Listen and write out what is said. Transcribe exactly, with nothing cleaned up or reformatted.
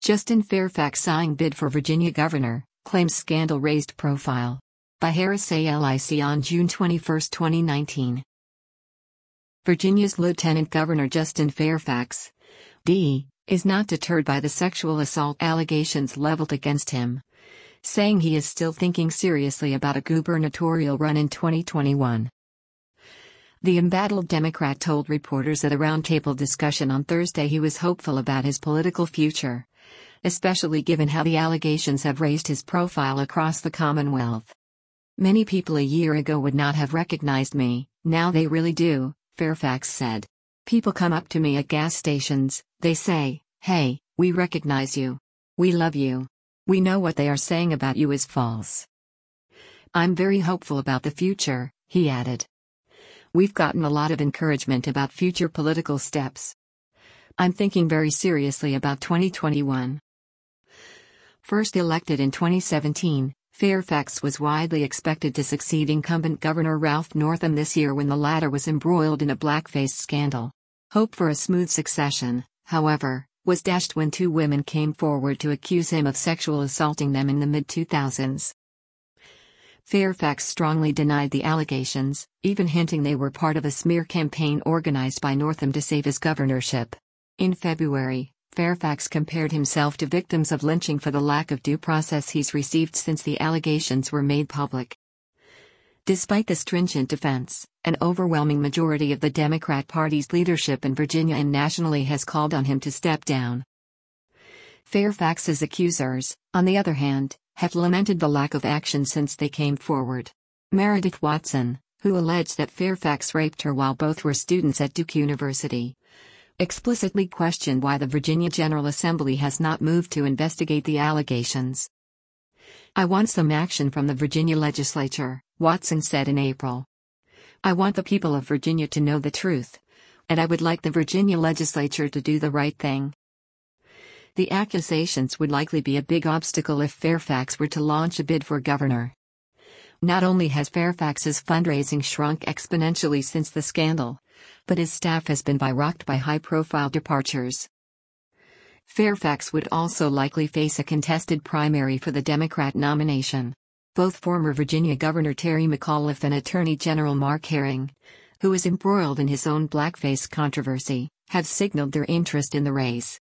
Justin Fairfax sighing bid for Virginia governor, claims scandal raised profile. By Harris A L I C on June twenty-first, twenty nineteen. Virginia's Lieutenant Governor Justin Fairfax, D, is not deterred by the sexual assault allegations leveled against him, saying he is still thinking seriously about a gubernatorial run in twenty twenty-one. The embattled Democrat told reporters at a roundtable discussion on Thursday he was hopeful about his political future, especially given how the allegations have raised his profile across the Commonwealth. "Many people a year ago would not have recognized me, now they really do," Fairfax said. "People come up to me at gas stations, they say, 'Hey, we recognize you. We love you. We know what they are saying about you is false.' I'm very hopeful about the future," he added. "We've gotten a lot of encouragement about future political steps. I'm thinking very seriously about twenty twenty-one. First elected in twenty seventeen, Fairfax was widely expected to succeed incumbent Governor Ralph Northam this year when the latter was embroiled in a blackface scandal. Hope for a smooth succession, however, was dashed when two women came forward to accuse him of sexual assaulting them in the mid two thousands. Fairfax strongly denied the allegations, even hinting they were part of a smear campaign organized by Northam to save his governorship. In February, Fairfax compared himself to victims of lynching for the lack of due process he's received since the allegations were made public. Despite the stringent defense, an overwhelming majority of the Democrat Party's leadership in Virginia and nationally has called on him to step down. Fairfax's accusers, on the other hand, have lamented the lack of action since they came forward. Meredith Watson, who alleged that Fairfax raped her while both were students at Duke University, explicitly questioned why the Virginia General Assembly has not moved to investigate the allegations. "I want some action from the Virginia legislature," Watson said in April. "I want the people of Virginia to know the truth, and I would like the Virginia legislature to do the right thing." The accusations would likely be a big obstacle if Fairfax were to launch a bid for governor. Not only has Fairfax's fundraising shrunk exponentially since the scandal, but his staff has been rocked by high-profile departures. Fairfax would also likely face a contested primary for the Democrat nomination. Both former Virginia Governor Terry McAuliffe and Attorney General Mark Herring, who is embroiled in his own blackface controversy, have signaled their interest in the race.